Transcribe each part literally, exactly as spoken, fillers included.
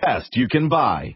best you can buy.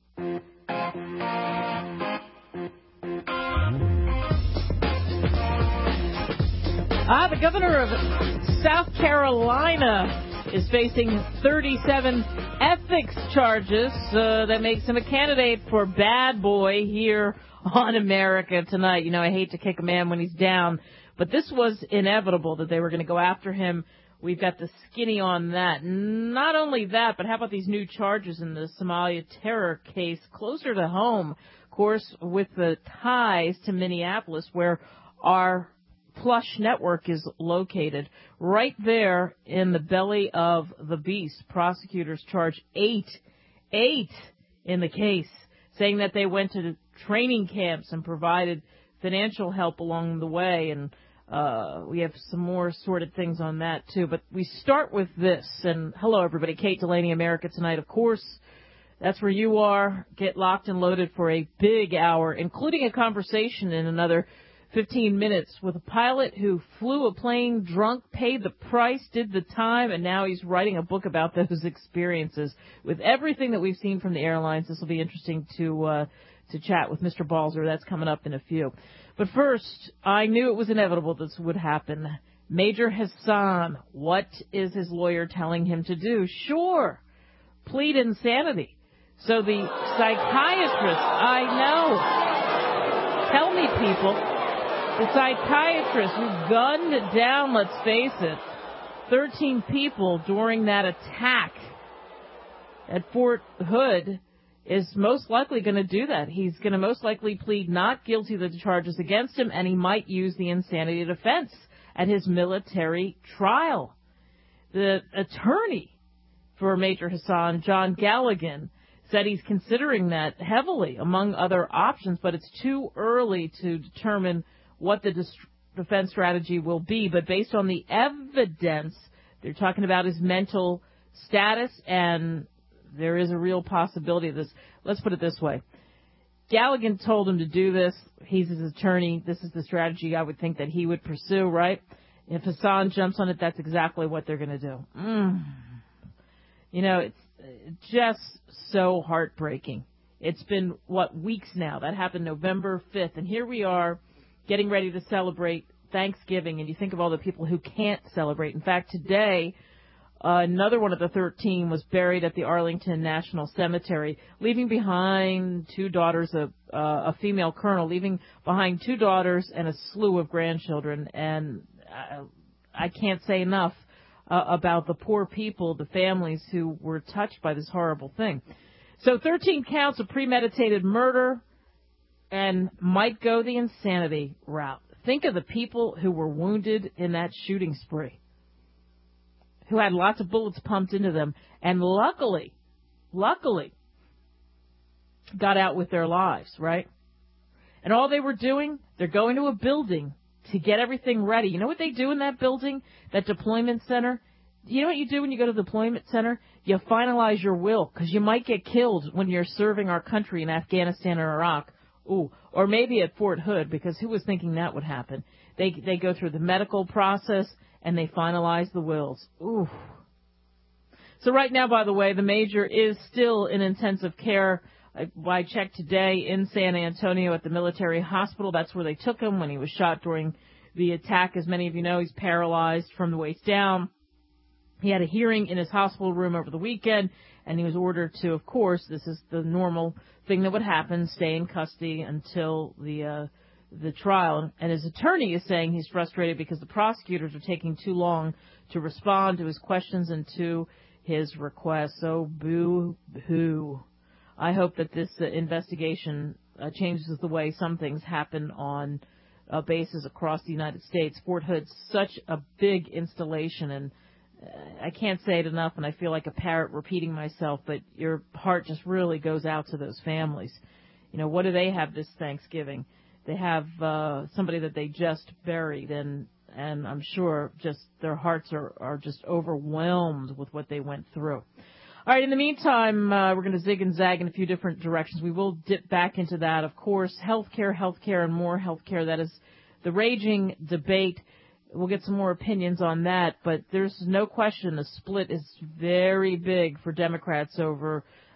Ah, the governor of South Carolina is facing thirty-seven ethics charges uh, that makes him a candidate for bad boy here on America Tonight. You know, I hate to kick a man when he's down, but this was inevitable that they were going to go after him. We've got the skinny on that. Not only that, but how about these new charges in the Somalia terror case closer to home, of course, with the ties to Minneapolis, where our Plush network is located. Right there in the belly of the beast, prosecutors charge eight, eight in the case, saying that they went to training camps and provided financial help along the way. And uh we have some more sorted things on that, too. But we start with this. And hello, everybody. Kate Delaney, America Tonight, of course. That's where you are. Get locked and loaded for a big hour, including a conversation in another fifteen minutes with a pilot who flew a plane drunk, paid the price, did the time, and now he's writing a book about those experiences. With everything that we've seen from the airlines, this will be interesting to uh, to chat with Mister Balzer. That's coming up in a few. But first, I knew it was inevitable this would happen. Major Hassan, what is his lawyer telling him to do? Sure, plead insanity. So the psychiatrist, I know, tell me, people. The psychiatrist who gunned down, let's face it, thirteen people during that attack at Fort Hood is most likely going to do that. He's going to most likely plead not guilty to the charges against him, and he might use the insanity defense at his military trial. The attorney for Major Hassan, John Galligan, said he's considering that heavily, among other options, but it's too early to determine what the defense strategy will be. But based on the evidence, they're talking about his mental status, and there is a real possibility of this. Let's put it this way. Galligan told him to do this. He's his attorney. This is the strategy I would think that he would pursue, right? If Hassan jumps on it, that's exactly what they're going to do. Mm. You know, it's just so heartbreaking. It's been, what, weeks now. That happened November fifth, and here we are, getting ready to celebrate Thanksgiving, and you think of all the people who can't celebrate. In fact, today, uh, another one of the thirteen was buried at the Arlington National Cemetery, leaving behind two daughters, a, uh, a female colonel, leaving behind two daughters and a slew of grandchildren. And I, I can't say enough uh, about the poor people, the families who were touched by this horrible thing. So thirteen counts of premeditated murder, and might go the insanity route. Think of the people who were wounded in that shooting spree, who had lots of bullets pumped into them, and luckily, luckily, got out with their lives, right? And all they were doing, they're going to a building to get everything ready. You know what they do in that building, that deployment center? You know what you do when you go to the deployment center? You finalize your will, because you might get killed when you're serving our country in Afghanistan or Iraq. Ooh, or maybe at Fort Hood, because who was thinking that would happen? They they go through the medical process, and they finalize the wills. Ooh. So right now, by the way, the major is still in intensive care. I, I checked today in San Antonio at the military hospital. That's where they took him when he was shot during the attack. As many of you know, he's paralyzed from the waist down. He had a hearing in his hospital room over the weekend, and he was ordered to, of course, this is the normal thing that would happen, stay in custody until the uh, the trial. And his attorney is saying he's frustrated because the prosecutors are taking too long to respond to his questions and to his requests. So boo-hoo. I hope that this uh, investigation uh, changes the way some things happen on uh, bases across the United States. Fort Hood's such a big installation, and I can't say it enough, and I feel like a parrot repeating myself, but your heart just really goes out to those families. You know, what do they have this Thanksgiving? They have uh, somebody that they just buried, and and I'm sure just their hearts are, are just overwhelmed with what they went through. All right, in the meantime, uh, we're going to zig and zag in a few different directions. We will dip back into that, of course, healthcare, healthcare, and more healthcare. That is the raging debate. We'll get some more opinions on that, but there's no question the split is very big for Democrats over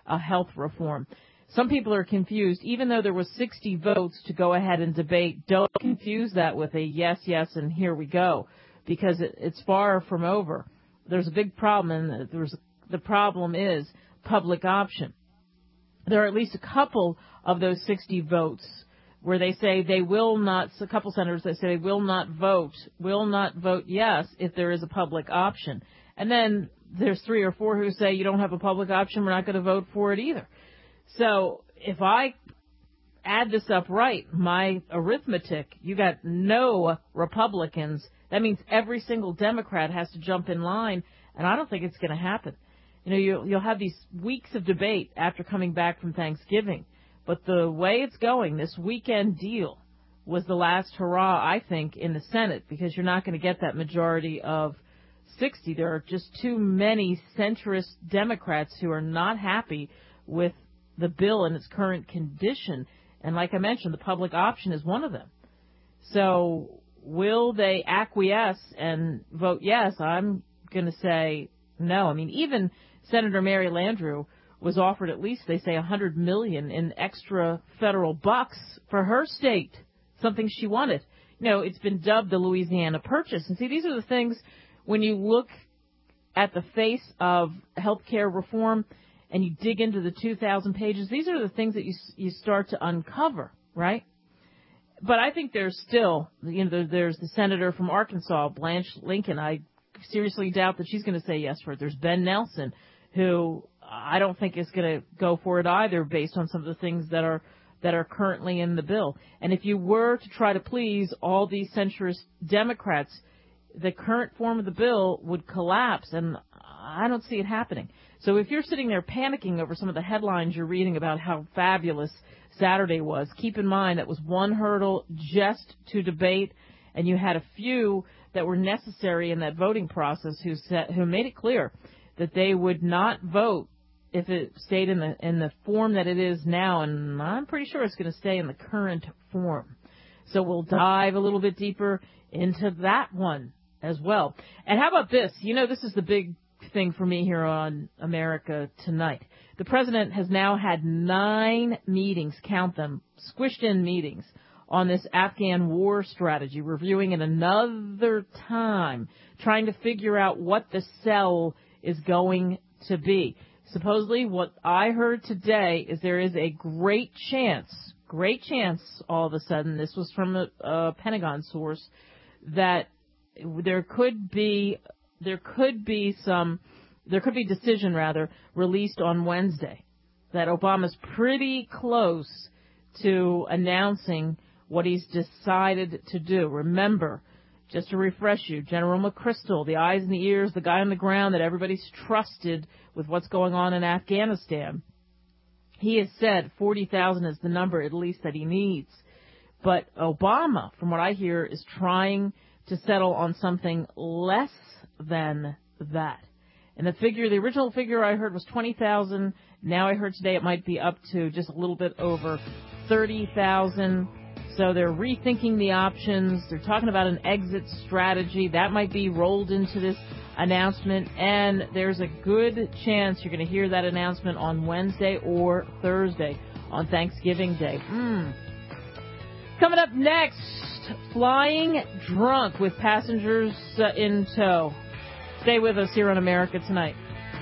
uh, health reform. Some people are confused. Even though there was sixty votes to go ahead and debate, don't confuse that with a yes, yes, and here we go, because it, it's far from over. There's a big problem, and there's, the problem is public option. There are at least a couple of those sixty votes where they say they will not, a couple senators that say they will not vote, will not vote yes if there is a public option. And then there's three or four who say you don't have a public option, we're not going to vote for it either. So if I add this up right, my arithmetic, you got no Republicans. That means every single Democrat has to jump in line, and I don't think it's going to happen. You know, you'll, you'll have these weeks of debate after coming back from Thanksgiving. But the way it's going, this weekend deal was the last hurrah, I think, in the Senate, because you're not going to get that majority of sixty. There are just too many centrist Democrats who are not happy with the bill in its current condition. And like I mentioned, the public option is one of them. So will they acquiesce and vote yes? I'm going to say no. I mean, even Senator Mary Landrieu was offered at least, they say, one hundred million dollars in extra federal bucks for her state, something she wanted. You know, it's been dubbed the Louisiana Purchase. And see, these are the things, when you look at the face of health care reform and you dig into the two thousand pages, these are the things that you you start to uncover, right? But I think there's still, you know, there's the senator from Arkansas, Blanche Lincoln. I seriously doubt that she's going to say yes for it. There's Ben Nelson, who I don't think is going to go for it either, based on some of the things that are that are currently in the bill. And if you were to try to please all these centrist Democrats, the current form of the bill would collapse, and I don't see it happening. So if you're sitting there panicking over some of the headlines you're reading about how fabulous Saturday was, keep in mind that was one hurdle just to debate, and you had a few that were necessary in that voting process who said, who made it clear that they would not vote if it stayed in the in the form that it is now, and I'm pretty sure it's going to stay in the current form. So we'll dive a little bit deeper into that one as well. And how about this? You know, this is the big thing for me here on America Tonight. The president has now had nine meetings, count them, squished in meetings, on this Afghan war strategy, reviewing it another time, trying to figure out what the sell is going to be. Supposedly, what I heard today is there is a great chance, great chance all of a sudden, this was from a, a Pentagon source, that there could be, there could be some, there could be decision rather, released on Wednesday, that Obama's pretty close to announcing what he's decided to do. Remember, just to refresh you, General McChrystal, the eyes and the ears, the guy on the ground that everybody's trusted with what's going on in Afghanistan, he has said forty thousand is the number at least that he needs. But Obama, from what I hear, is trying to settle on something less than that. And the figure, the original figure I heard was twenty thousand. Now I heard today it might be up to just a little bit over thirty thousand. So they're rethinking the options. They're talking about an exit strategy. That might be rolled into this announcement. And there's a good chance you're going to hear that announcement on Wednesday or Thursday on Thanksgiving Day. Mm. Coming up next, flying drunk with passengers uh, in tow. Stay with us here on America Tonight.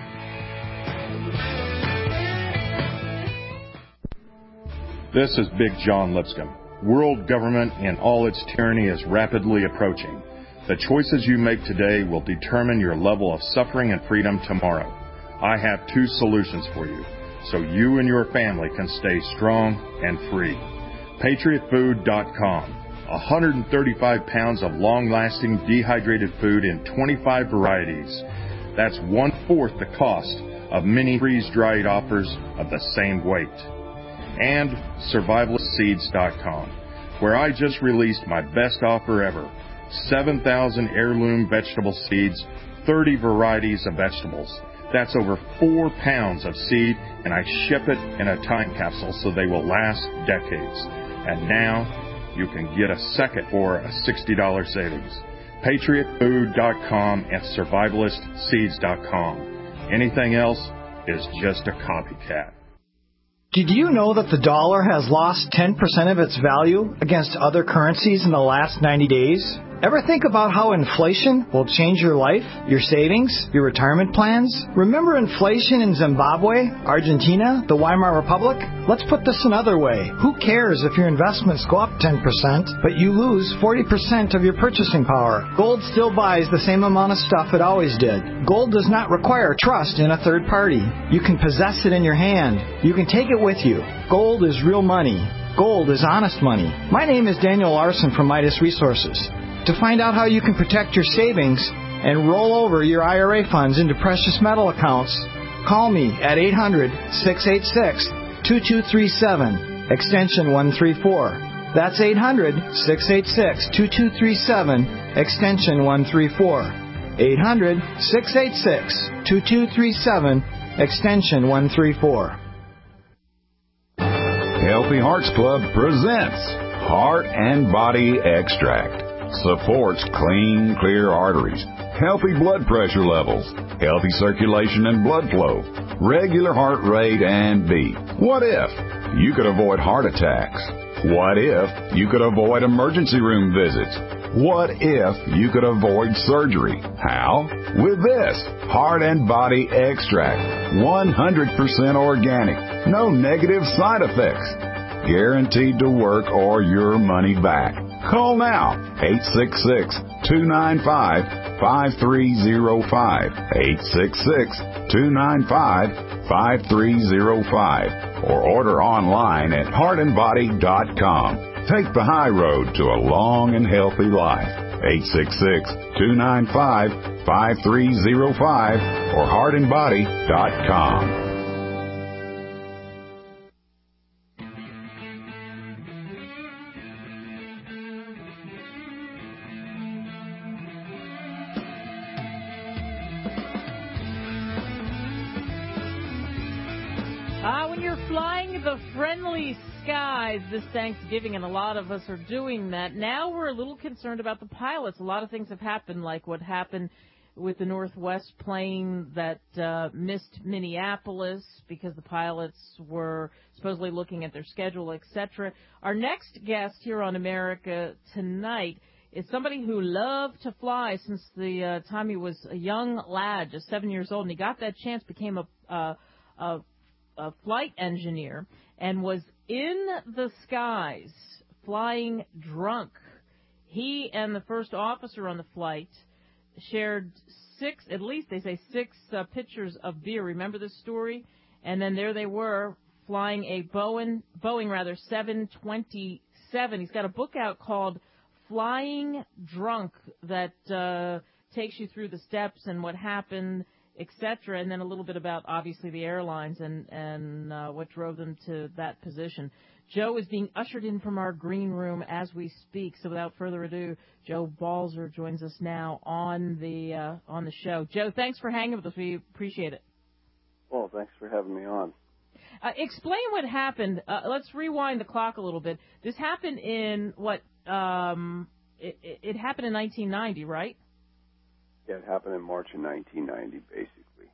This is Big John Lipscomb. World government in all its tyranny is rapidly approaching. The choices you make today will determine your level of suffering and freedom tomorrow. I have two solutions for you, so you and your family can stay strong and free. Patriot Food dot com. one hundred thirty-five pounds of long-lasting dehydrated food in twenty-five varieties. That's one-fourth the cost of many freeze-dried offers of the same weight. And Survivalist Seeds dot com, where I just released my best offer ever. seven thousand heirloom vegetable seeds, thirty varieties of vegetables. That's over four pounds of seed, and I ship it in a time capsule so they will last decades. And now you can get a second for a sixty dollars savings. Patriot Food dot com and Survivalist Seeds dot com. Anything else is just a copycat. Did you know that the dollar has lost ten percent of its value against other currencies in the last ninety days? Ever think about how inflation will change your life, your savings, your retirement plans? Remember inflation in Zimbabwe, Argentina, the Weimar Republic? Let's put this another way. Who cares if your investments go up ten percent, but you lose forty percent of your purchasing power? Gold still buys the same amount of stuff it always did. Gold does not require trust in a third party. You can possess it in your hand. You can take it with you. Gold is real money. Gold is honest money. My name is Daniel Larson from Midas Resources. To find out how you can protect your savings and roll over your I R A funds into precious metal accounts, call me at eight hundred, six eight six, two two three seven, extension one three four. That's eight hundred, six eight six, two two three seven, extension one three four. eight hundred, six eight six, two two three seven, extension one three four. Healthy Hearts Club presents Heart and Body Extract. Supports clean, clear arteries, healthy blood pressure levels, healthy circulation and blood flow, regular heart rate and beat. What if you could avoid heart attacks? What if you could avoid emergency room visits? What if you could avoid surgery? How? With this Heart and Body Extract. one hundred percent organic. No negative side effects. Guaranteed to work or your money back. Call now, eight six six, two nine five, five three zero five, eight six six, two nine five, five three zero five, or order online at heart and body dot com. Take the high road to a long and healthy life. eight six six, two nine five, five three zero five or heart and body dot com. The friendly skies this Thanksgiving, and a lot of us are doing that. Now we're a little concerned about the pilots. A lot of things have happened, like what happened with the Northwest plane that uh, missed Minneapolis because the pilots were supposedly looking at their schedule, et cetera. Our next guest here on America Tonight is somebody who loved to fly since the uh, time he was a young lad, just seven years old, and he got that chance, became a, uh, a a flight engineer, and was in the skies flying drunk. He and the first officer on the flight shared six, at least they say six uh, pitchers of beer. Remember this story? And then there they were flying a Boeing, Boeing rather, seven twenty-seven. He's got a book out called Flying Drunk that uh, takes you through the steps and what happened, et cetera, and then a little bit about, obviously, the airlines and, and uh, what drove them to that position. Joe is being ushered in from our green room as we speak, so without further ado, Joe Balzer joins us now on the uh, on the show. Joe, thanks for hanging with us. We appreciate it. Well, thanks for having me on. Uh, explain what happened. Uh, let's rewind the clock a little bit. This happened in, what, um, it, it, it happened in nineteen ninety, right? Yeah, it happened in March of nineteen ninety, basically.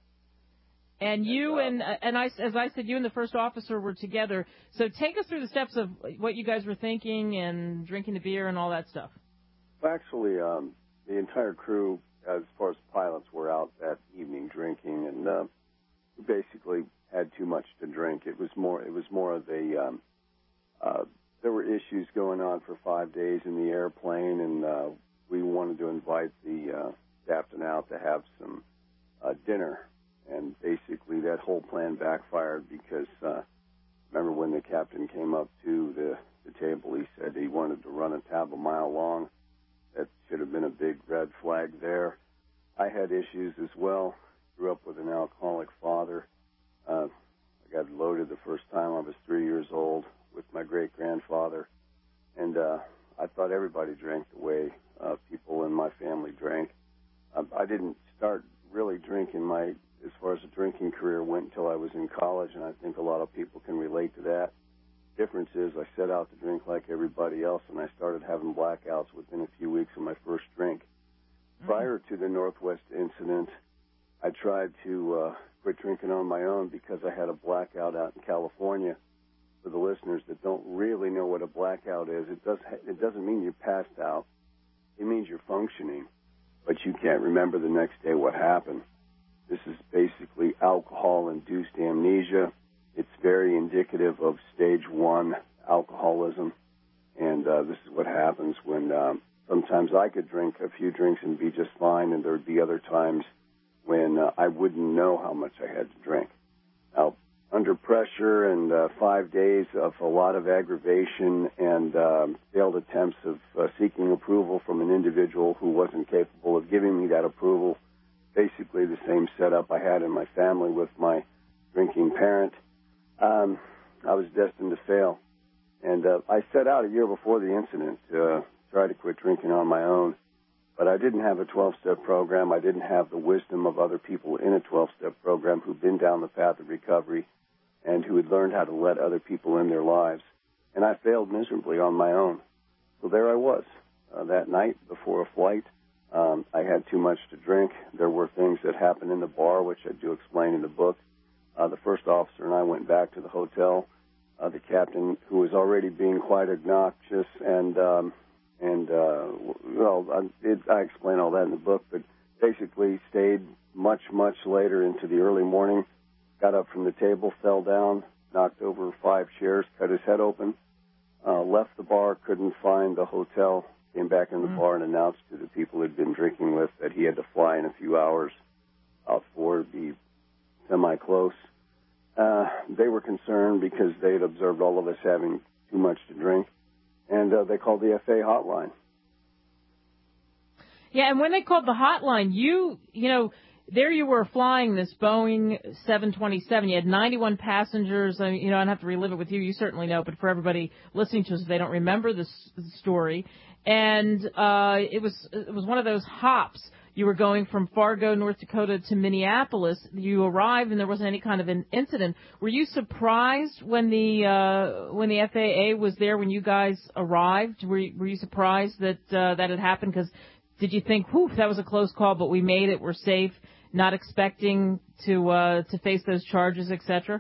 And you and, uh, and, and I, as I said, you and the first officer were together. So take us through the steps of what you guys were thinking and drinking the beer and all that stuff. Well, actually, um, the entire crew, as far as pilots, were out that evening drinking, and uh, we basically had too much to drink. It was more, it was more of a, um, uh, there were issues going on for five days in the airplane, and uh, we wanted to invite the uh, captain out to have some uh, dinner. And basically that whole plan backfired because, uh, remember when the captain came up to the, the table, he said he wanted to run a tab a mile long. That should have been a big red flag there. I had issues as well. Grew up with an alcoholic father. Uh, I got loaded the first time I was three years old with my great-grandfather. And uh, I thought everybody drank the way uh, people in my family drank. Uh, I didn't start really drinking my as far as the drinking career went until I was in college, and I think a lot of people can relate to that. Difference is I set out to drink like everybody else, and I started having blackouts within a few weeks of my first drink. Mm-hmm. Prior to the Northwest incident, I tried to uh, quit drinking on my own because I had a blackout out in California. For the listeners that don't really know what a blackout is, it does it doesn't mean you passed out. It means you're functioning, but you can't remember the next day what happened. This is basically alcohol-induced amnesia. It's very indicative of stage one alcoholism, and uh, this is what happens when um, sometimes I could drink a few drinks and be just fine, and there would be other times when uh, I wouldn't know how much I had to drink. Now, under pressure and uh, five days of a lot of aggravation and um, failed attempts of uh, seeking approval from an individual who wasn't capable of giving me that approval, basically the same setup I had in my family with my drinking parent, um, I was destined to fail. And uh, I set out a year before the incident to uh, try to quit drinking on my own, but I didn't have a twelve-step program. I didn't have the wisdom of other people in a twelve-step program who've been down the path of recovery and who had learned how to let other people in their lives. And I failed miserably on my own. So there I was. Uh, that night before a flight, um, I had too much to drink. There were things that happened in the bar, which I do explain in the book. Uh, the first officer and I went back to the hotel. Uh, the captain, who was already being quite obnoxious, and, um, and uh, well, I, it, I explain all that in the book, but basically stayed much, much later into the early morning, got up from the table, fell down, knocked over five chairs, cut his head open, uh, left the bar, couldn't find the hotel, came back in the mm. bar and announced to the people he'd been drinking with that he had to fly in a few hours out for to be semi-close. Uh, they were concerned because they had observed all of us having too much to drink, and uh, they called the F A A hotline. Yeah, and when they called the hotline, you, you know, there you were flying this Boeing seven twenty-seven. You had ninety-one passengers. I mean, you know, I don't have to relive it with you. You certainly know, but for everybody listening to us, if they don't remember this story. And uh, it was it was one of those hops. You were going from Fargo, North Dakota to Minneapolis. You arrived and there wasn't any kind of an incident. Were you surprised when the uh, when the F A A was there when you guys arrived? Were you, were you surprised that uh, that had happened? Because did you think, whew, that was a close call, but we made it, we're safe, not expecting to uh, to face those charges, et cetera?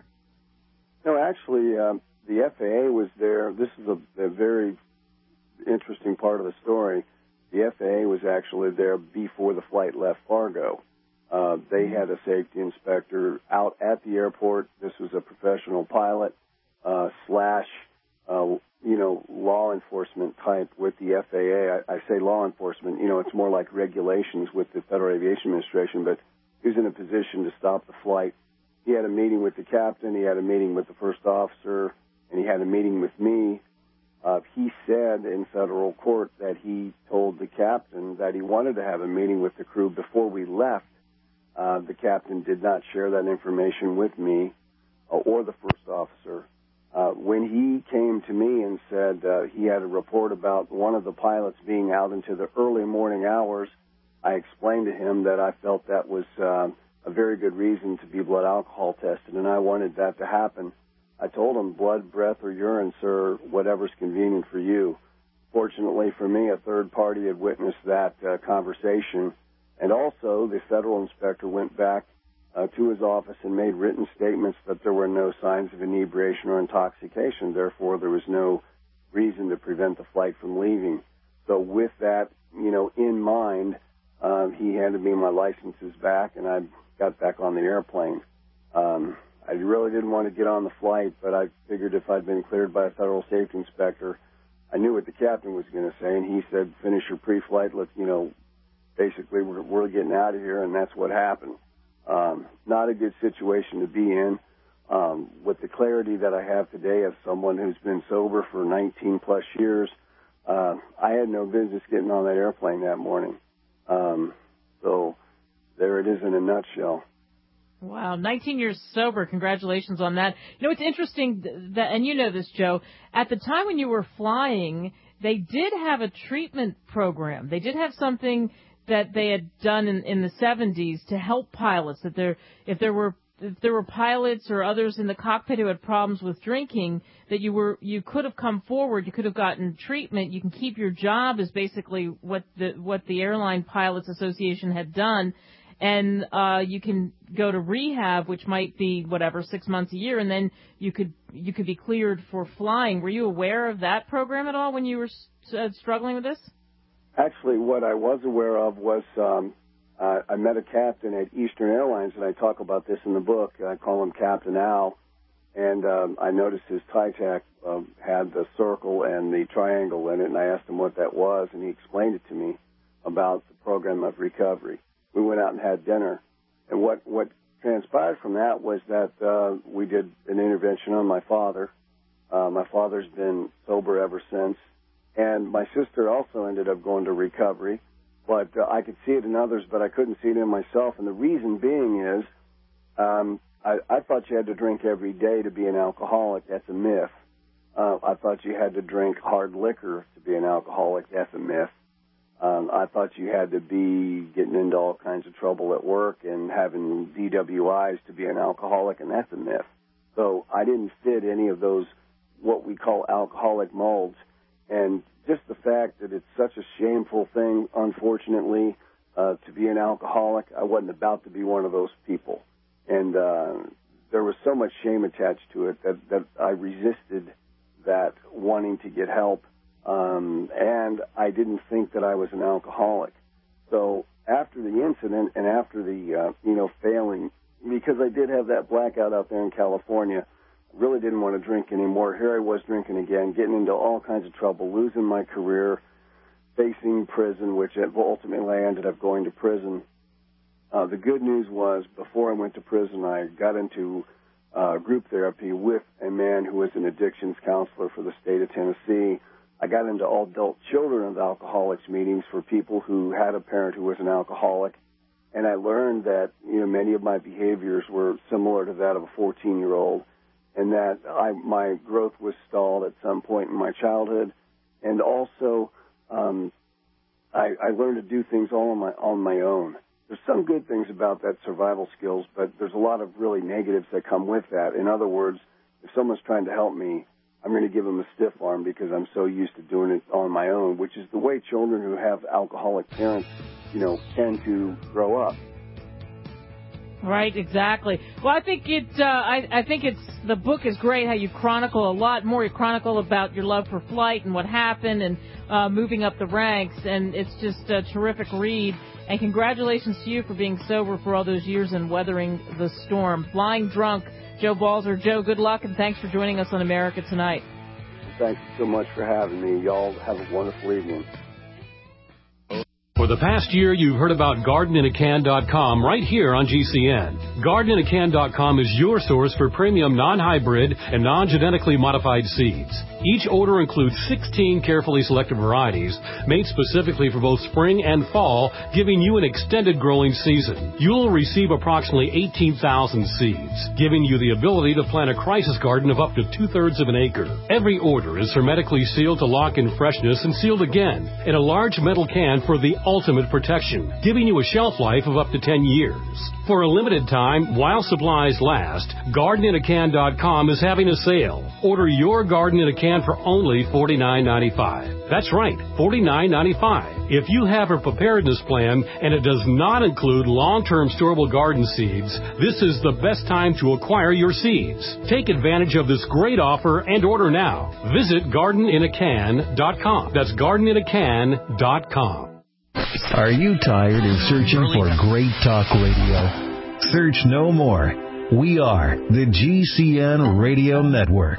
No, actually, um, the F A A was there. This is a, a very interesting part of the story. The F A A was actually there before the flight left Fargo. Uh, they had a safety inspector out at the airport. This was a professional pilot uh, slash, uh, you know, law enforcement type with the F A A. I, I say law enforcement. You know, it's more like regulations with the Federal Aviation Administration, but he was in a position to stop the flight. He had a meeting with the captain. He had a meeting with the first officer, and he had a meeting with me. Uh, he said in federal court that he told the captain that he wanted to have a meeting with the crew before we left. Uh, the captain did not share that information with me uh, or the first officer. Uh, when he came to me and said uh, he had a report about one of the pilots being out into the early morning hours, I explained to him that I felt that was uh, a very good reason to be blood alcohol tested, and I wanted that to happen. I told him blood, breath, or urine, sir, whatever's convenient for you. Fortunately for me, a third party had witnessed that uh, conversation, and also the federal inspector went back uh, to his office and made written statements that there were no signs of inebriation or intoxication. Therefore, there was no reason to prevent the flight from leaving. So with that, you know, in mind, uh, he handed me my licenses back, and I got back on the airplane. Um, I really didn't want to get on the flight, but I figured if I'd been cleared by a federal safety inspector, I knew what the captain was going to say, and he said, finish your pre-flight, let's, you know, basically we're, we're getting out of here, and that's what happened. Um, not a good situation to be in. Um, with the clarity that I have today as someone who's been sober for nineteen plus years, uh, I had no business getting on that airplane that morning. Um, so there it is in a nutshell. Wow, nineteen years sober. Congratulations on that. You know, it's interesting that, and you know this, Joe, at the time when you were flying, they did have a treatment program. They did have something that they had done in, in the seventies to help pilots, that there, if there were if there were pilots or others in the cockpit who had problems with drinking, that you were you could have come forward, you could have gotten treatment, you can keep your job, is basically what the what the Airline Pilots Association had done. and uh, you can go to rehab, which might be whatever six months a year, and then you could you could be cleared for flying. Were you aware of that program at all when you were uh, struggling with this? Actually, what I was aware of was um, uh, I met a captain at Eastern Airlines, and I talk about this in the book. I call him Captain Al, and um, I noticed his tie tack um, had the circle and the triangle in it, and I asked him what that was, and he explained it to me about the program of recovery. We went out and had dinner, and what, what transpired from that was that uh, we did an intervention on my father. Uh, my father's been sober ever since, and my sister also ended up going to recovery, but uh, I could see it in others, but I couldn't see it in myself, and the reason being is um, I, I thought you had to drink every day to be an alcoholic. That's a myth. Uh, I thought you had to drink hard liquor to be an alcoholic. That's a myth. Um, I thought you had to be getting into all kinds of trouble at work and having D W Is to be an alcoholic, and that's a myth. So I didn't fit any of those what we call alcoholic molds. And just the fact that it's such a shameful thing, unfortunately, uh, to be an alcoholic, I wasn't about to be one of those people. And uh, there was so much shame attached to it that, that I resisted that wanting to get help. Um, and I didn't think that I was an alcoholic. So after the incident and after the, uh, you know, failing, because I did have that blackout out there in California, I really didn't want to drink anymore. Here I was drinking again, getting into all kinds of trouble, losing my career, facing prison, which ultimately I ended up going to prison. Uh, the good news was before I went to prison, I got into uh, group therapy with a man who was an addictions counselor for the state of Tennessee. I got into all adult children of alcoholics meetings for people who had a parent who was an alcoholic, and I learned that, you know, many of my behaviors were similar to that of a fourteen-year-old, and that I, my growth was stalled at some point in my childhood, and also um, I, I learned to do things all on my on my own. There's some good things about that survival skills, but there's a lot of really negatives that come with that. In other words, if someone's trying to help me, I'm going to give them a stiff arm because I'm so used to doing it on my own, which is the way children who have alcoholic parents, you know, tend to grow up. Right, exactly. Well, I think it. Uh, I, I think it's the book is great. How you chronicle a lot more. You chronicle about your love for flight and what happened, and uh, moving up the ranks. And it's just a terrific read. And congratulations to you for being sober for all those years and weathering the storm. Flying Drunk, Joe Balzer. Joe, good luck, and thanks for joining us on America Tonight. Thank you so much for having me. Y'all have a wonderful evening. For the past year, you've heard about garden in a can dot com right here on G C N. garden in a can dot com is your source for premium non-hybrid and non-genetically modified seeds. Each order includes sixteen carefully selected varieties made specifically for both spring and fall, giving you an extended growing season. You'll receive approximately eighteen thousand seeds, giving you the ability to plant a crisis garden of up to two-thirds of an acre. Every order is hermetically sealed to lock in freshness and sealed again in a large metal can for the ultimate protection, giving you a shelf life of up to ten years. For a limited time, while supplies last, garden in a can dot com is having a sale. Order your garden in a can for only forty-nine ninety-five. That's right, forty-nine ninety-five. If you have a preparedness plan and it does not include long-term storable garden seeds, this is the best time to acquire your seeds. Take advantage of this great offer and order now. Visit garden in a can dot com. That's garden in a can dot com. Are you tired of searching for great talk radio? Search no more. We are the G C N Radio Network.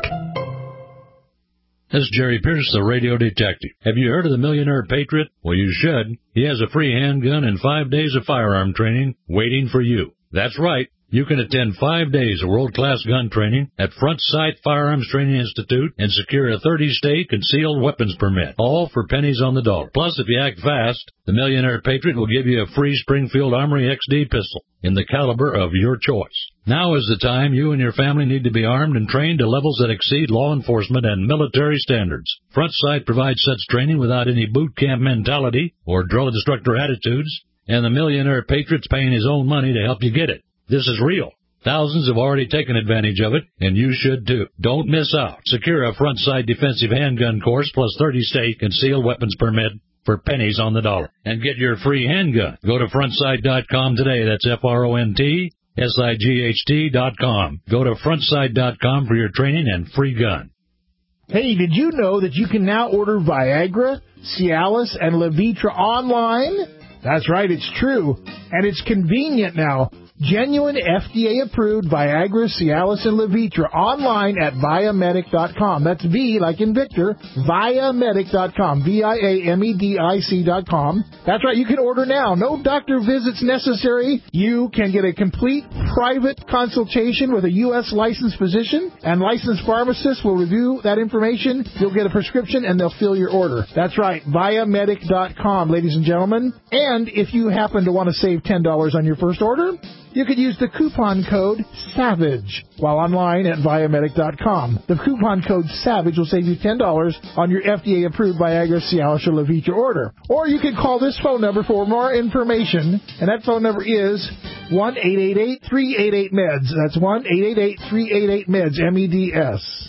This is Jerry Pierce, the radio detective. Have you heard of the Millionaire Patriot? Well, you should. He has a free handgun and five days of firearm training waiting for you. That's right. You can attend five days of world-class gun training at Front Sight Firearms Training Institute and secure a thirty-state concealed weapons permit, all for pennies on the dollar. Plus, if you act fast, the Millionaire Patriot will give you a free Springfield Armory X D pistol in the caliber of your choice. Now is the time you and your family need to be armed and trained to levels that exceed law enforcement and military standards. Front Sight provides such training without any boot camp mentality or drill instructor attitudes, and the Millionaire Patriot's paying his own money to help you get it. This is real. Thousands have already taken advantage of it, and you should too. Don't miss out. Secure a Front Sight defensive handgun course plus thirty state concealed weapons permit for pennies on the dollar. And get your free handgun. Go to frontside dot com today. That's F R O N T S I G H T dot com. Go to frontside dot com for your training and free gun. Hey, did you know that you can now order Viagra, Cialis, and Levitra online? That's right, it's true. And it's convenient now. Genuine F D A-approved Viagra, Cialis, and Levitra online at Viamedic dot com. That's V, like in Victor, Viamedic dot com, V I A M E D I C dot com. That's right, you can order now. No doctor visits necessary. You can get a complete private consultation with a U S licensed physician, and licensed pharmacists will review that information. You'll get a prescription, and they'll fill your order. That's right, Viamedic dot com, ladies and gentlemen. And if you happen to want to save ten dollars on your first order, you could use the coupon code SAVAGE while online at Viamedic dot com. The coupon code SAVAGE will save you ten dollars on your F D A-approved Viagra, Cialis, or Levitra order. Or you can call this phone number for more information, and that phone number is one eight eight eight, three eight eight, M E D S. That's one eight eight eight, three eight eight, M E D S, M E D S.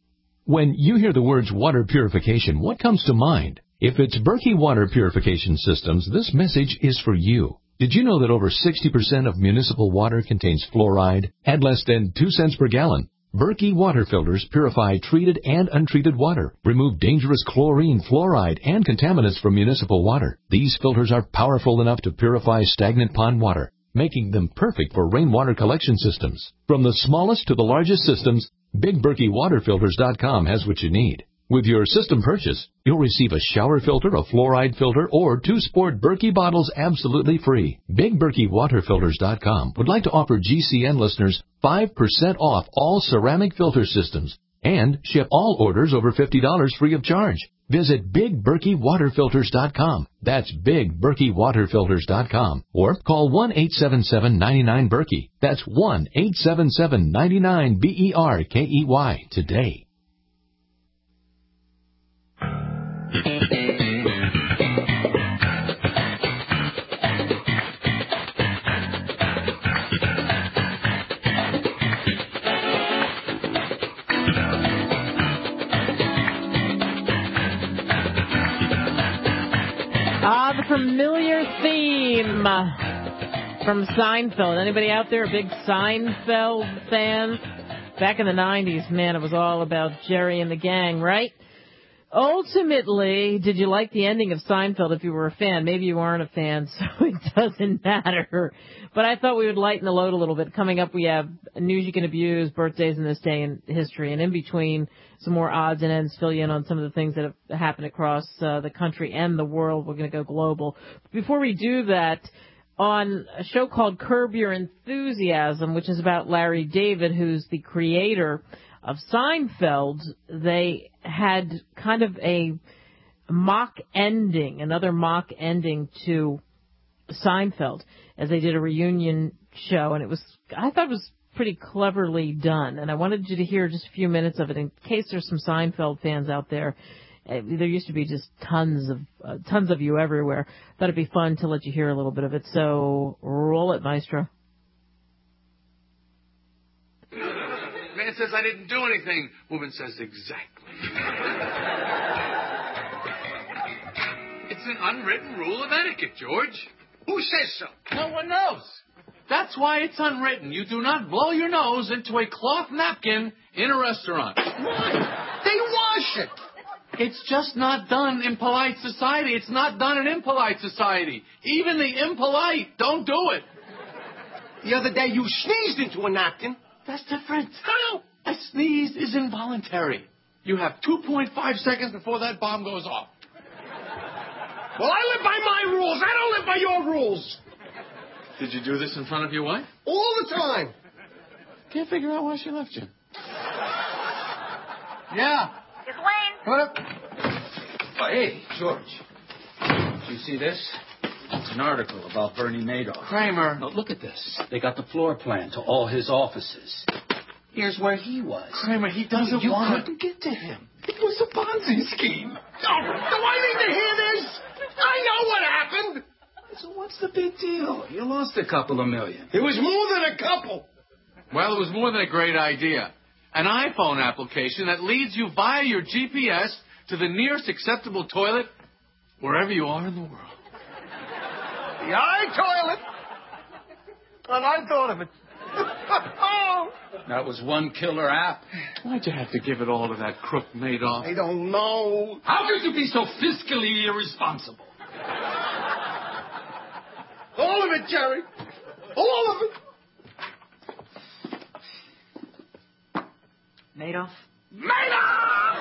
When you hear the words water purification, what comes to mind? If it's Berkey Water Purification Systems, this message is for you. Did you know that over sixty percent of municipal water contains fluoride at less than two cents per gallon? Berkey water filters purify treated and untreated water, remove dangerous chlorine, fluoride, and contaminants from municipal water. These filters are powerful enough to purify stagnant pond water, making them perfect for rainwater collection systems. From the smallest to the largest systems, Big Berkey Water Filters dot com has what you need. With your system purchase, you'll receive a shower filter, a fluoride filter, or two sport Berkey bottles absolutely free. Big Berkey Water Filters dot com would like to offer G C N listeners five percent off all ceramic filter systems and ship all orders over fifty dollars free of charge. Visit Big Berkey Water Filters dot com. That's Big Berkey Water Filters dot com. Or call one eight seven seven, nine nine, Berkey. That's one eight seven seven, nine nine, B E R K E Y today. Ah, the familiar theme from Seinfeld. Anybody out there a big Seinfeld fan? Back in the nineties, man, it was all about Jerry and the gang, right? Ultimately, did you like the ending of Seinfeld if you were a fan? Maybe you aren't a fan, so it doesn't matter. But I thought we would lighten the load a little bit. Coming up, we have news you can abuse, birthdays in this day in history, and in between, some more odds and ends, fill you in on some of the things that have happened across uh, the country and the world. We're going to go global. Before we do that, on a show called Curb Your Enthusiasm, which is about Larry David, who's the creator of Seinfeld, they had kind of a mock ending, another mock ending to Seinfeld, as they did a reunion show, and it was, I thought it was pretty cleverly done, and I wanted you to hear just a few minutes of it in case there's some Seinfeld fans out there. There used to be just tons of uh, tons of you everywhere. Thought it'd be fun to let you hear a little bit of it, so roll it, maestro. Man says I didn't do anything. Woman says exactly. It's an unwritten rule of etiquette, George. Who says so? No one knows. That's why it's unwritten. You do not blow your nose into a cloth napkin in a restaurant. Why? They wash it. It's just not done in polite society. It's not done in impolite society. Even the impolite don't do it. The other day you sneezed into a napkin. That's different. How? A sneeze is involuntary. You have two point five seconds before that bomb goes off. Well, I live by my rules. I don't live by your rules. Did you do this in front of your wife? All the time. Can't figure out why she left you. Yeah. It's Wayne. What up? Oh, hey, George. Did you see this? It's an article about Bernie Madoff. Kramer. Now, look at this. They got the floor plan to all his offices. Here's where he was. Kramer, he doesn't you want You couldn't get to him. It was a Ponzi scheme. Oh, do I need to hear this? I know what happened. So what's the big deal? You lost a couple of million. It was more than a couple. Well, it was more than a great idea. An iPhone application that leads you via your G P S to the nearest acceptable toilet wherever you are in the world. The eye toilet. And I thought of it. Oh. That was one killer app. Why'd you have to give it all to that crook Madoff? I don't know. How could you be so fiscally irresponsible? All of it, Jerry. All of it. Madoff? Madoff!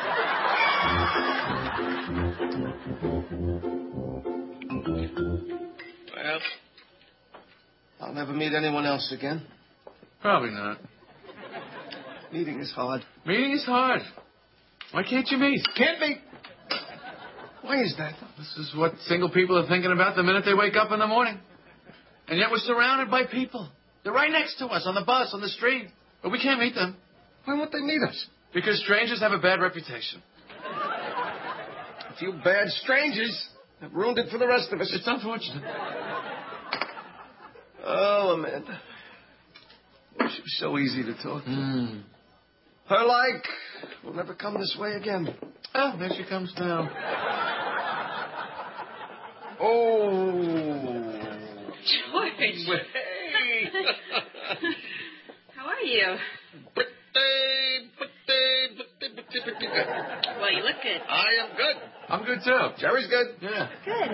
Well, I'll never meet anyone else again. Probably not. Meeting is hard. Meeting is hard. Why can't you meet? Can't meet. Why is that? This is what single people are thinking about the minute they wake up in the morning. And yet we're surrounded by people. They're right next to us on the bus, on the street. But we can't meet them. Why won't they meet us? Because strangers have a bad reputation. A few bad strangers have ruined it for the rest of us. It's unfortunate. Oh, Amanda. She was so easy to talk to. Mm. Her like will never come this way again. Oh, there she comes now. Oh. George. Hey. How are you? Pretty, pretty, pretty, pretty, pretty good. Well, you look good. I am good. I'm good, too. Jerry's good. Yeah. Good.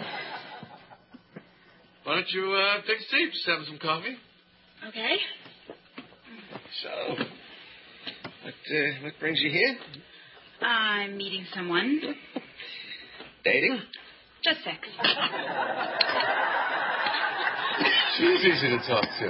Why don't you uh, take a seat? Just have some coffee. Okay. So, what, uh, what brings you here? I'm meeting someone. Dating? Just sex. She's easy to talk to.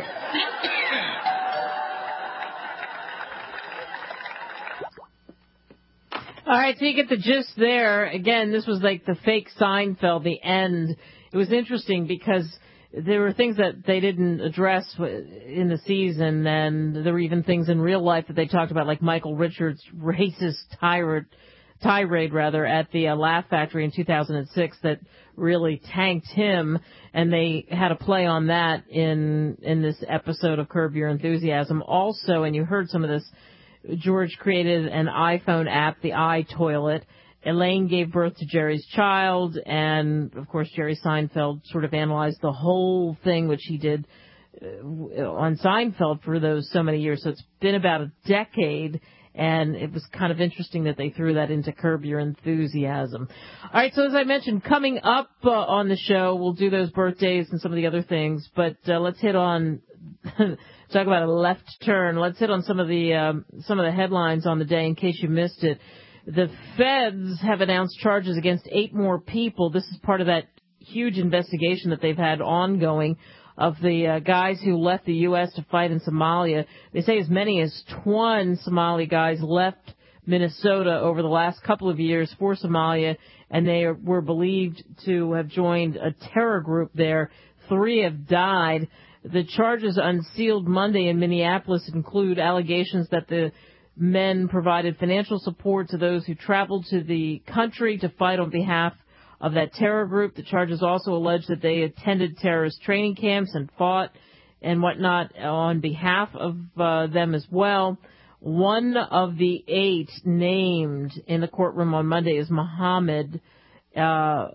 All right, so you get the gist there. Again, this was like the fake Seinfeld, the end. It was interesting because there were things that they didn't address in the season, and there were even things in real life that they talked about, like Michael Richards' racist tirade, tirade rather, at the uh, Laugh Factory in two thousand six that really tanked him, and they had a play on that in in this episode of Curb Your Enthusiasm. Also, and you heard some of this, George created an iPhone app, the iToilet. Elaine gave birth to Jerry's child, and, of course, Jerry Seinfeld sort of analyzed the whole thing, which he did uh, on Seinfeld for those so many years. So it's been about a decade, and it was kind of interesting that they threw that into Curb Your Enthusiasm. All right, so as I mentioned, coming up uh, on the show, we'll do those birthdays and some of the other things, but uh, let's hit on... talk about a left turn. Let's hit on some of the um, some of the headlines on the day in case you missed it. The feds have announced charges against eight more people. This is part of that huge investigation that they've had ongoing of the uh, guys who left the U S to fight in Somalia. They say as many as twenty Somali guys left Minnesota over the last couple of years for Somalia, and they were believed to have joined a terror group there. Three have died. The charges unsealed Monday in Minneapolis include allegations that the men provided financial support to those who traveled to the country to fight on behalf of that terror group. The charges also allege that they attended terrorist training camps and fought and whatnot on behalf of uh, them as well. One of the eight named in the courtroom on Monday is Muhammad, uh,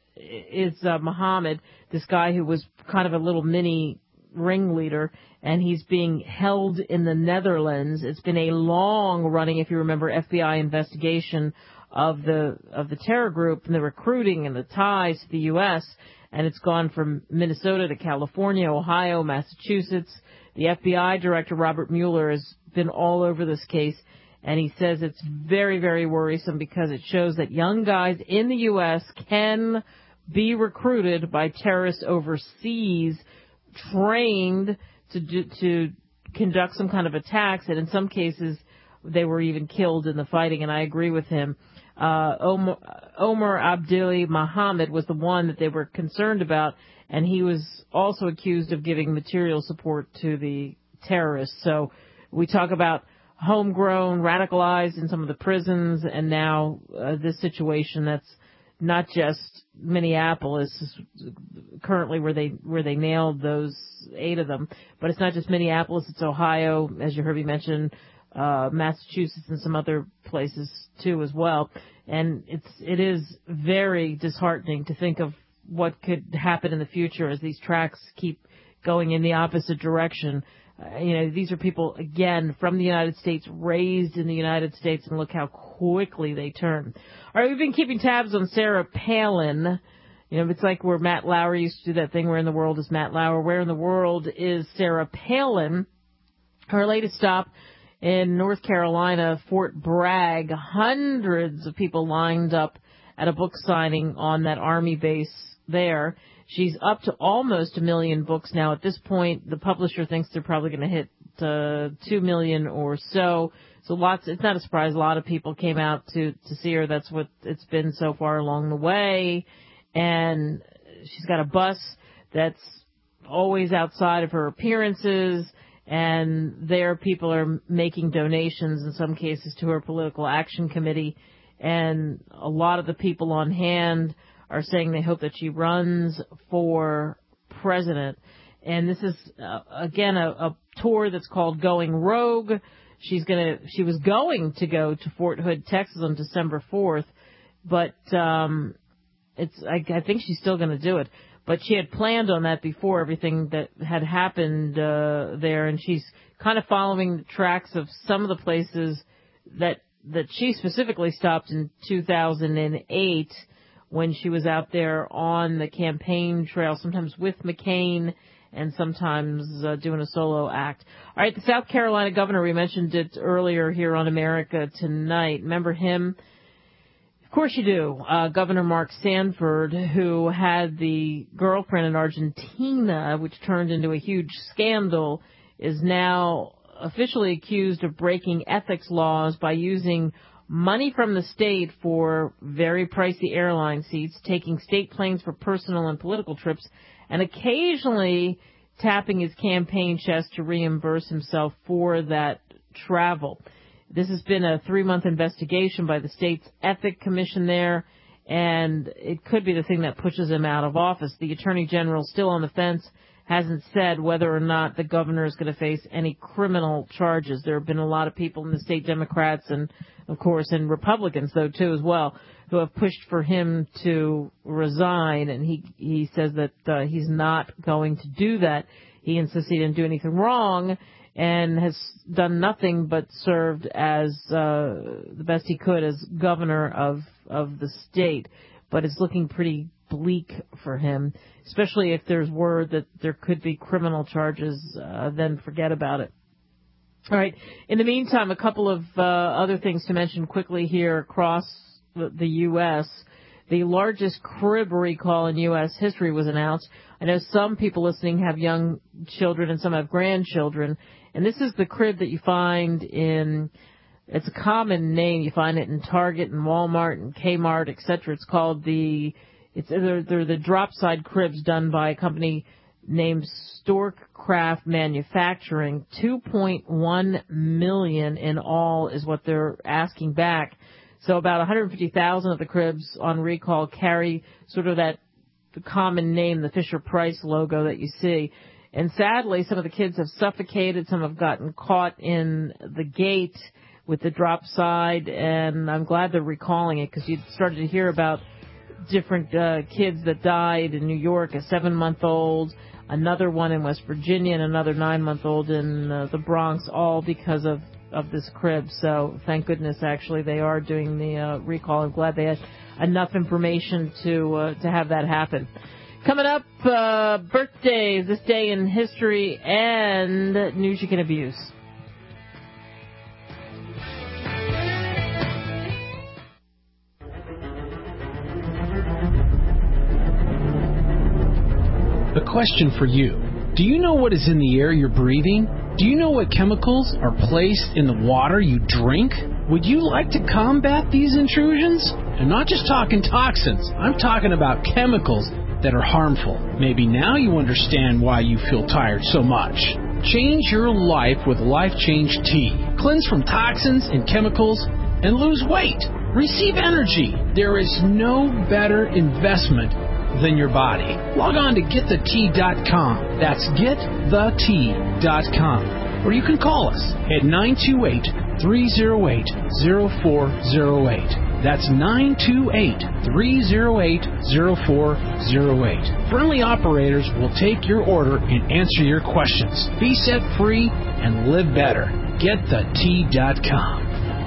is uh, Muhammad, this guy who was kind of a little mini ringleader, and he's being held in the Netherlands. It's been a long running, if you remember, F B I investigation of the of the terror group and the recruiting and the ties to the U S, and it's gone from Minnesota to California, Ohio, Massachusetts. The F B I director, Robert Mueller, has been all over this case, and he says it's very, very worrisome because it shows that young guys in the U S can be recruited by terrorists overseas, trained to do, to conduct some kind of attacks, and in some cases they were even killed in the fighting, and I agree with him. Uh, Omar, Omar Abdullah Muhammad was the one that they were concerned about, and he was also accused of giving material support to the terrorists. So we talk about homegrown, radicalized in some of the prisons, and now uh, this situation that's not just Minneapolis, currently where they where they nailed those eight of them, but it's not just Minneapolis, it's Ohio, as you heard me mention, uh, Massachusetts, and some other places too as well. And it's, it is very disheartening to think of what could happen in the future as these tracks keep going in the opposite direction. Uh, you know, these are people, again, from the United States, raised in the United States, and look how quickly they turn. All right, we've been keeping tabs on Sarah Palin. You know, it's like where Matt Lauer used to do that thing, where in the world is Matt Lauer, where in the world is Sarah Palin? Her latest stop in North Carolina, Fort Bragg, hundreds of people lined up at a book signing on that Army base there. She's up to almost a million books now. At this point, the publisher thinks they're probably going to hit uh, two million or so. So lots. It's not a surprise. A lot of people came out to, to see her. That's what it's been so far along the way. And she's got a bus that's always outside of her appearances. And there people are making donations in some cases to her political action committee. And a lot of the people on hand are saying they hope that she runs for president. And this is, uh, again, a, a tour that's called Going Rogue. She's gonna, she was going to go to Fort Hood, Texas on December fourth, but um, it's, I, I think she's still going to do it. But she had planned on that before everything that had happened uh, there, and she's kind of following the tracks of some of the places that that she specifically stopped in two thousand eight when she was out there on the campaign trail, sometimes with McCain and sometimes uh, doing a solo act. All right, the South Carolina governor, we mentioned it earlier here on America Tonight. Remember him? Of course you do. Uh, Governor Mark Sanford, who had the girlfriend in Argentina, which turned into a huge scandal, is now officially accused of breaking ethics laws by using money from the state for very pricey airline seats, taking state planes for personal and political trips, and occasionally tapping his campaign chest to reimburse himself for that travel. This has been a three-month investigation by the state's Ethics Commission there, and it could be the thing that pushes him out of office. The Attorney General, still on the fence, hasn't said whether or not the governor is going to face any criminal charges. There have been a lot of people in the state Democrats and, of course, and Republicans, though, too, as well, who have pushed for him to resign, and he he says that uh, he's not going to do that. He insists he didn't do anything wrong and has done nothing but served as uh, the best he could as governor of, of the state. But it's looking pretty bleak for him, especially if there's word that there could be criminal charges, uh, then forget about it. All right. In the meantime, a couple of uh, other things to mention quickly here across the U S The largest crib recall in U S history was announced. I know some people listening have young children and some have grandchildren. And this is the crib that you find in, it's a common name. You find it in Target and Walmart and Kmart, et cetera. It's called the, it's they're, they're the drop side cribs done by a company named Storkcraft Manufacturing. two point one million dollars in all is what they're asking back. So about one hundred fifty thousand of the cribs on recall carry sort of that common name, the Fisher-Price logo that you see. And sadly, some of the kids have suffocated. Some have gotten caught in the gate with the drop side. And I'm glad they're recalling it because you started to hear about different uh, kids that died in New York, a seven-month-old, another one in West Virginia, and another nine-month-old in uh, the Bronx, all because of of this crib. So thank goodness, actually, they are doing the uh, recall. I'm glad they had enough information to uh, to have that happen. Coming up, uh, birthdays, this day in history, and news you can abuse. A question for you. Do you know what is in the air you're breathing? Do you know what chemicals are placed in the water you drink? Would you like to combat these intrusions? I'm not just talking toxins. I'm talking about chemicals that are harmful. Maybe now you understand why you feel tired so much. Change your life with Life Change Tea. Cleanse from toxins and chemicals and lose weight. Receive energy. There is no better investment than your body. Log on to get the tea dot com. That's get the tea dot com. Or you can call us at nine two eight, three oh eight, oh four oh eight. That's nine two eight, three oh eight, oh four oh eight. Friendly operators will take your order and answer your questions. Be set free and live better. Get the T dot com.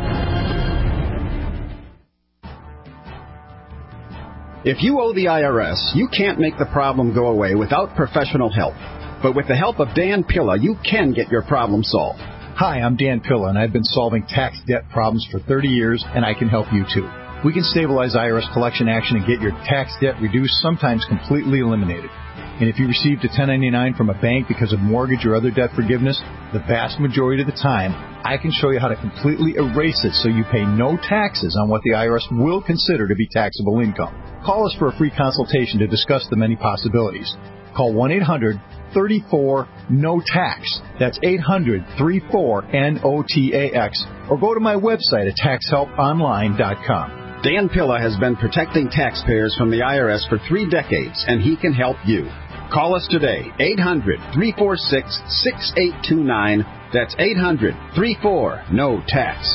If you owe the I R S, you can't make the problem go away without professional help. But with the help of Dan Pilla, you can get your problem solved. Hi, I'm Dan Pilla, and I've been solving tax debt problems for thirty years, and I can help you too. We can stabilize I R S collection action and get your tax debt reduced, sometimes completely eliminated. And if you received a ten ninety-nine from a bank because of mortgage or other debt forgiveness, the vast majority of the time, I can show you how to completely erase it so you pay no taxes on what the I R S will consider to be taxable income. Call us for a free consultation to discuss the many possibilities. Call one eight hundred, three four, N O T A X. That's eight hundred, three four, N O T A X. Or go to my website at tax help online dot com. Dan Pilla has been protecting taxpayers from the I R S for three decades, and he can help you. Call us today, eight hundred, three four six, six eight two nine. That's eight hundred, three four, N O T A X.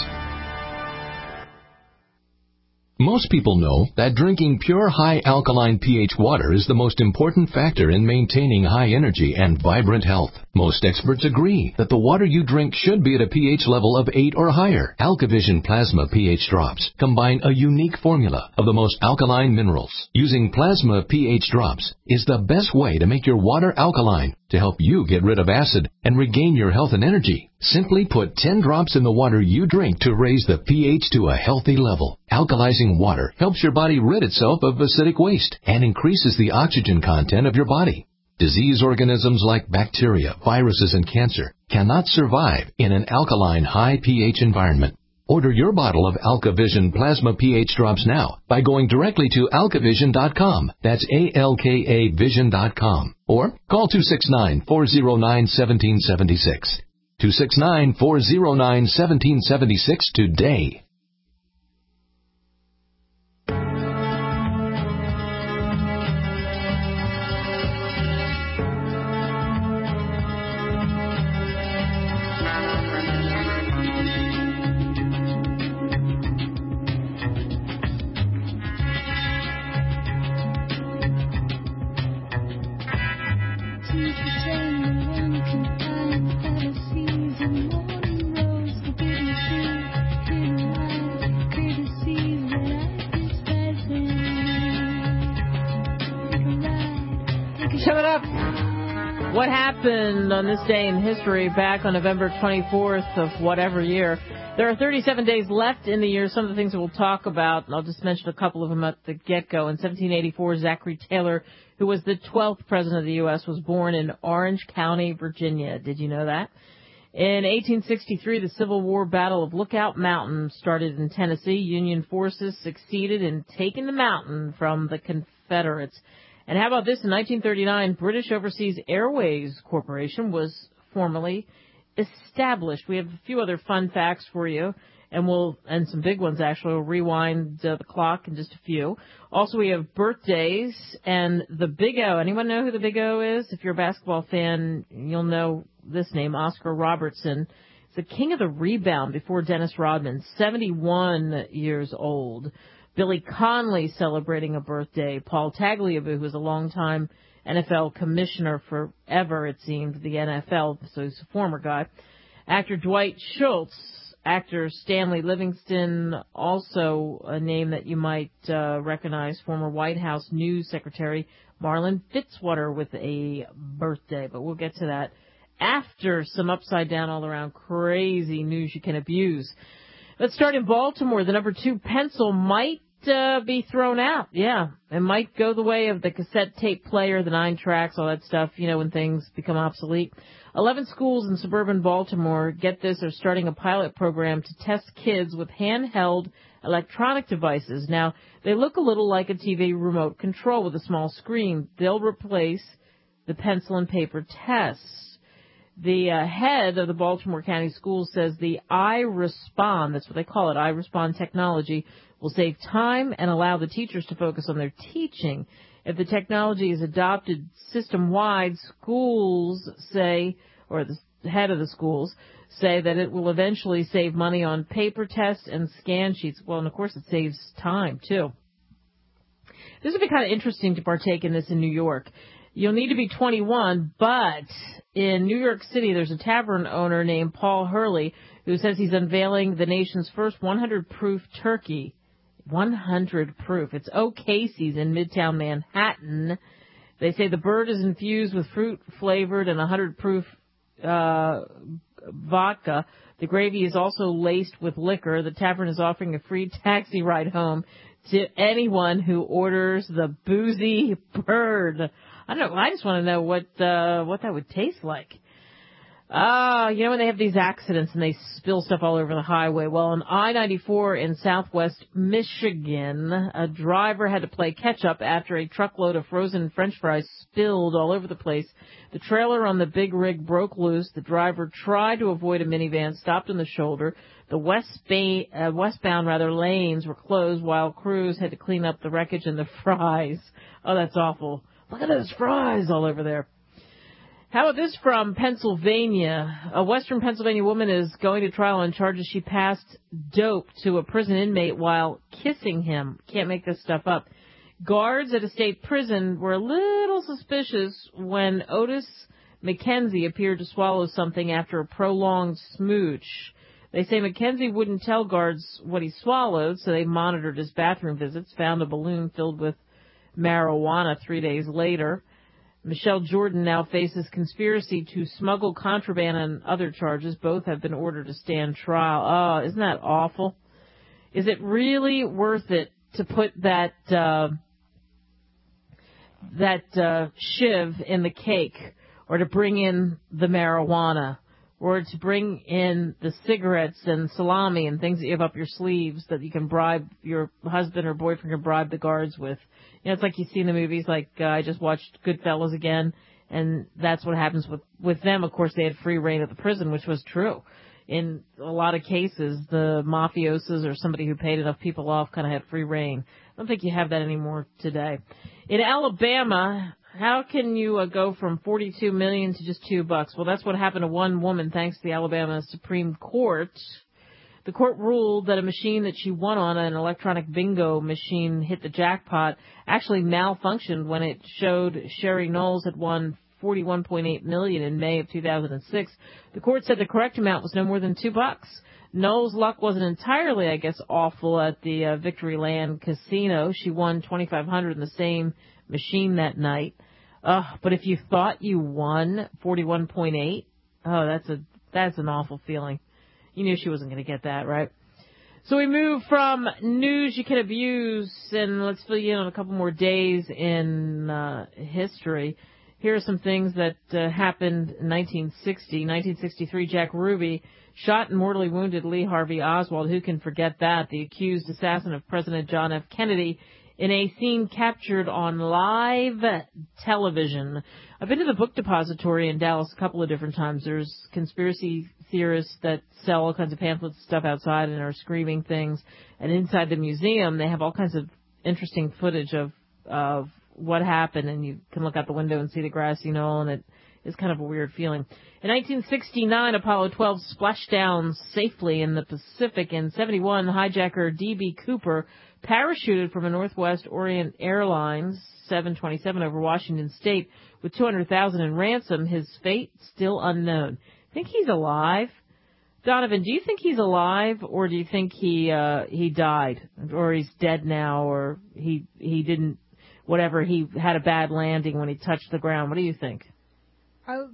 Most people know that drinking pure high alkaline pH water is the most important factor in maintaining high energy and vibrant health. Most experts agree that the water you drink should be at a pH level of eight or higher. AlkaVision Plasma pH drops combine a unique formula of the most alkaline minerals. Using Plasma pH drops is the best way to make your water alkaline to help you get rid of acid and regain your health and energy. Simply put ten drops in the water you drink to raise the pH to a healthy level. Alkalizing water helps your body rid itself of acidic waste and increases the oxygen content of your body. Disease organisms like bacteria, viruses, and cancer cannot survive in an alkaline high pH environment. Order your bottle of AlkaVision Plasma pH drops now by going directly to alka vision dot com. That's A L K A vision dot com. Or call two six nine, four oh nine, one seven seven six. two six nine, four oh nine, one seven seven six today. What happened on this day in history back on November twenty-fourth of whatever year? There are thirty-seven days left in the year. Some of the things that we'll talk about, and I'll just mention a couple of them at the get-go. In seventeen eighty-four, Zachary Taylor, who was the twelfth president of the U S, was born in Orange County, Virginia. Did you know that? In eighteen sixty-three, the Civil War Battle of Lookout Mountain started in Tennessee. Union forces succeeded in taking the mountain from the Confederates. And how about this? In nineteen thirty-nine, British Overseas Airways Corporation was formally established. We have a few other fun facts for you, and we'll and some big ones, actually. We'll rewind uh, the clock in just a few. Also, we have birthdays and the Big O. Anyone know who the Big O is? If you're a basketball fan, you'll know this name, Oscar Robertson. He's the king of the rebound before Dennis Rodman, seventy-one years old. Billy Connolly celebrating a birthday. Paul Tagliabue, who was a longtime N F L commissioner forever, it seemed, the N F L, so he's a former guy. Actor Dwight Schultz, actor Stanley Livingston, also a name that you might uh, recognize, former White House News Secretary Marlin Fitzwater with a birthday, but we'll get to that after some upside-down, all-around crazy news you can abuse. Let's start in Baltimore. The number two pencil might uh, be thrown out. Yeah, it might go the way of the cassette tape player, the nine tracks, all that stuff, you know, when things become obsolete. Eleven schools in suburban Baltimore, get this, are starting a pilot program to test kids with handheld electronic devices. Now, they look a little like a T V remote control with a small screen. They'll replace the pencil and paper tests. The uh, head of the Baltimore County Schools says the iRespond, that's what they call it, iRespond technology, will save time and allow the teachers to focus on their teaching. If the technology is adopted system-wide, schools say, or the head of the schools, say that it will eventually save money on paper tests and scan sheets. Well, and of course it saves time, too. This would be kind of interesting to partake in this in New York. You'll need to be twenty-one, but in New York City, there's a tavern owner named Paul Hurley who says he's unveiling the nation's first one hundred proof turkey. one hundred proof. It's O'Casey's in Midtown Manhattan. They say the bird is infused with fruit-flavored and one hundred proof uh, vodka. The gravy is also laced with liquor. The tavern is offering a free taxi ride home to anyone who orders the boozy bird. I don't know. I just want to know what uh, what that would taste like. Ah, uh, you know when they have these accidents and they spill stuff all over the highway? Well, on I ninety-four in southwest Michigan, a driver had to play catch-up after a truckload of frozen French fries spilled all over the place. The trailer on the big rig broke loose. The driver tried to avoid a minivan, stopped on the shoulder. The west ba- uh, westbound rather lanes were closed while crews had to clean up the wreckage and the fries. Oh, that's awful. Look at those fries all over there. How about this from Pennsylvania? A western Pennsylvania woman is going to trial on charges she passed dope to a prison inmate while kissing him. Can't make this stuff up. Guards at a state prison were a little suspicious when Otis McKenzie appeared to swallow something after a prolonged smooch. They say McKenzie wouldn't tell guards what he swallowed, so they monitored his bathroom visits, found a balloon filled with marijuana three days later. Michelle Jordan now faces conspiracy to smuggle contraband and other charges. Both have been ordered to stand trial. Oh, isn't that awful? Is it really worth it to put that uh, that uh, shiv in the cake, or to bring in the marijuana, or to bring in the cigarettes and salami and things that you have up your sleeves that you can bribe your husband or boyfriend can bribe the guards with? You know, it's like you see in the movies, like uh, I just watched Goodfellas again, and that's what happens with, with them. Of course, they had free reign of the prison, which was true. In a lot of cases, the mafiosos or somebody who paid enough people off kind of had free reign. I don't think you have that anymore today. In Alabama, how can you uh, go from forty-two million dollars to just two bucks? Well, that's what happened to one woman thanks to the Alabama Supreme Court. The court ruled that a machine that she won on, an electronic bingo machine, hit the jackpot, actually malfunctioned when it showed Sherry Knowles had won forty-one point eight million dollars in May of two thousand six. The court said the correct amount was no more than two bucks. Knowles' luck wasn't entirely, I guess, awful at the uh, Victoryland Casino. She won twenty-five hundred dollars in the same machine that night. Uh, but if you thought you won forty-one point eight, oh, that's a that's an awful feeling. You knew she wasn't going to get that, right? So we move from news you can abuse, and let's fill you in on a couple more days in uh, history. Here are some things that uh, happened in nineteen sixty. nineteen sixty-three, Jack Ruby shot and mortally wounded Lee Harvey Oswald. Who can forget that? The accused assassin of President John F. Kennedy, in a scene captured on live television. I've been to the book depository in Dallas a couple of different times. There's conspiracy theorists that sell all kinds of pamphlets and stuff outside and are screaming things. And inside the museum, they have all kinds of interesting footage of of what happened. And you can look out the window and see the grassy knoll, and it is kind of a weird feeling. In nineteen sixty-nine, Apollo twelve splashed down safely in the Pacific. In seventy-one, hijacker D B Cooper parachuted from a Northwest Orient Airlines seven twenty-seven over Washington State with two hundred thousand dollars in ransom. His fate still unknown. Think he's alive? Donovan, do you think he's alive, or do you think he uh, he died, or he's dead now, or he he didn't, whatever, he had a bad landing when he touched the ground? What do you think? I,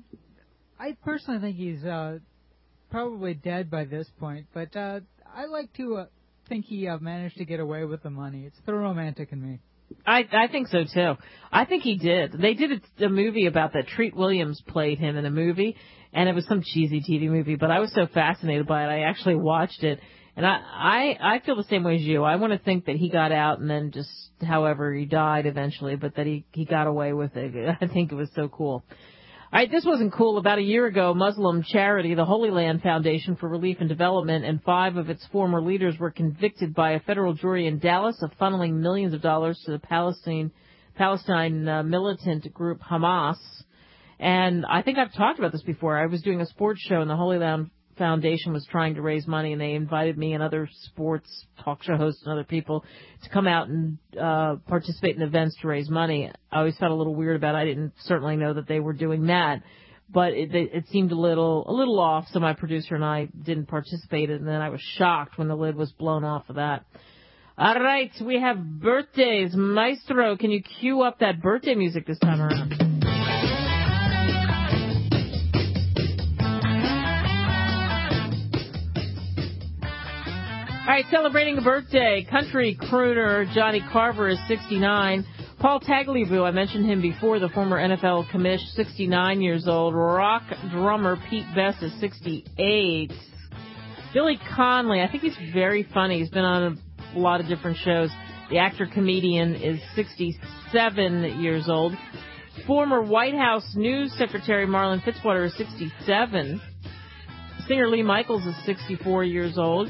I personally think he's uh, probably dead by this point, but uh, I like to uh, think he uh, managed to get away with the money. It's the romantic in me. I I think so too. I think he did. They did a, a movie about that. Treat Williams played him in a movie, and it was some cheesy T V movie, but I was so fascinated by it, I actually watched it. And I, I, I feel the same way as you. I want to think that he got out and then just, however, he died eventually, but that he, he got away with it. I think it was so cool. All right, this wasn't cool. About a year ago, Muslim charity, the Holy Land Foundation for Relief and Development, and five of its former leaders were convicted by a federal jury in Dallas of funneling millions of dollars to the Palestine, Palestine uh, militant group Hamas. And I think I've talked about this before. I was doing a sports show, and the Holy Land Foundation was trying to raise money, and they invited me and other sports talk show hosts and other people to come out and uh, participate in events to raise money. I always felt a little weird about it. I didn't certainly know that they were doing that, but it, it seemed a little a little off, so my producer and I didn't participate, and then I was shocked when the lid was blown off of that. All right, we have birthdays. Maestro, can you cue up that birthday music this time around? All right, celebrating a birthday, country crooner Johnny Carver is sixty-nine. Paul Tagliabue, I mentioned him before, the former N F L commish, sixty-nine years old. Rock drummer Pete Best is sixty-eight. Billy Connolly, I think he's very funny. He's been on a lot of different shows. The actor-comedian is sixty-seven years old. Former White House News Secretary Marlon Fitzwater is sixty-seven. Singer Lee Michaels is sixty-four years old.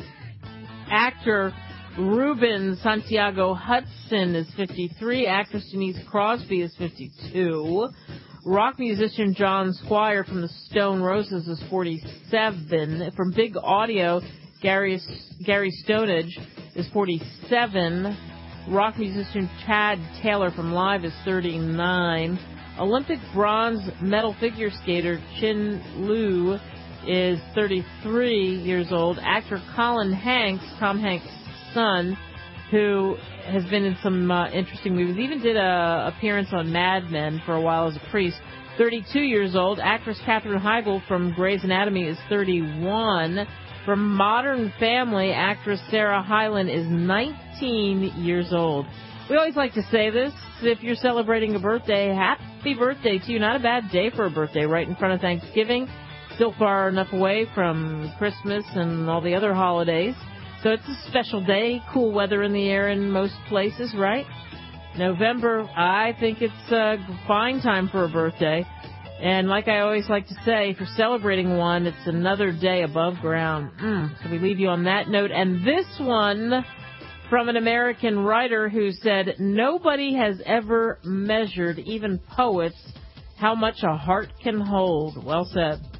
Actor Ruben Santiago Hudson is fifty-three. Actress Denise Crosby is fifty-two. Rock musician John Squire from the Stone Roses is forty-seven. From Big Audio, Gary, Gary Stonage is forty-seven. Rock musician Chad Taylor from Live is thirty-nine. Olympic bronze medal figure skater Chin Liu is thirty-three years old. Actor Colin Hanks, Tom Hanks' son, who has been in some uh, interesting movies, even did a appearance on Mad Men for a while as a priest, thirty-two years old. Actress Katherine Heigl from Grey's Anatomy is thirty-one. From Modern Family, actress Sarah Hyland is nineteen years old. We always like to say this. If you're celebrating a birthday, happy birthday to you. Not a bad day for a birthday, right in front of Thanksgiving. Still far enough away from Christmas and all the other holidays. So it's a special day. Cool weather in the air in most places, right? November, I think it's a fine time for a birthday. And like I always like to say, if you're celebrating one, it's another day above ground. Mm, so we leave you on that note. And this one from an American writer who said, nobody has ever measured, even poets, how much a heart can hold. Well said.